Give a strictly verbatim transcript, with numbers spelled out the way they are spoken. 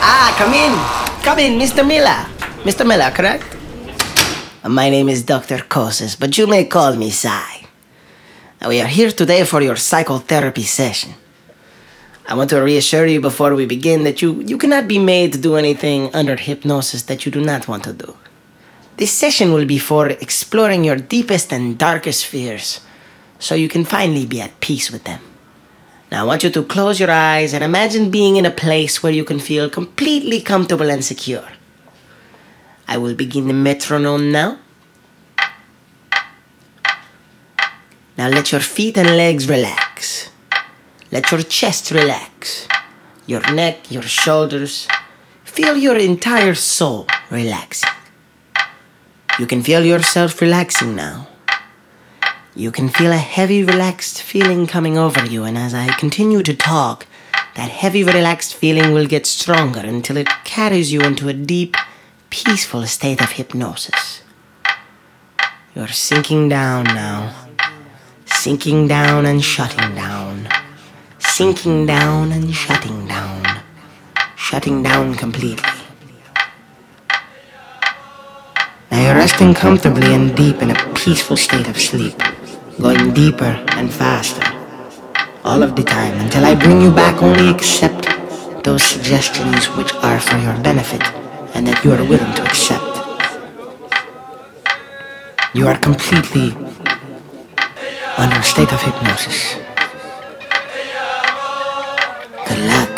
Ah, come in. Come in, Mister Miller. Mister Miller, correct? My name is Doctor Koses, but you may call me Sai. We are here today for your psychotherapy session. I want to reassure you before we begin that you, you cannot be made to do anything under hypnosis that you do not want to do. This session will be for exploring your deepest and darkest fears, so you can finally be at peace with them. Now I want you to close your eyes and imagine being in a place where you can feel completely comfortable and secure. I will begin the metronome now. Now let your feet and legs relax. Let your chest relax. Your neck, your shoulders. Feel your entire soul relaxing. You can feel yourself relaxing now. You can feel a heavy, relaxed feeling coming over you, and as I continue to talk, that heavy, relaxed feeling will get stronger until it carries you into a deep, peaceful state of hypnosis. You're sinking down now. Sinking down and shutting down. Sinking down and shutting down. Shutting down completely. Now you're resting comfortably and deep in a peaceful state of sleep. Going deeper and faster. All of the time until I bring you back only accept those suggestions which are for your benefit and that you are willing to accept. You are completely under a state of hypnosis. Good luck.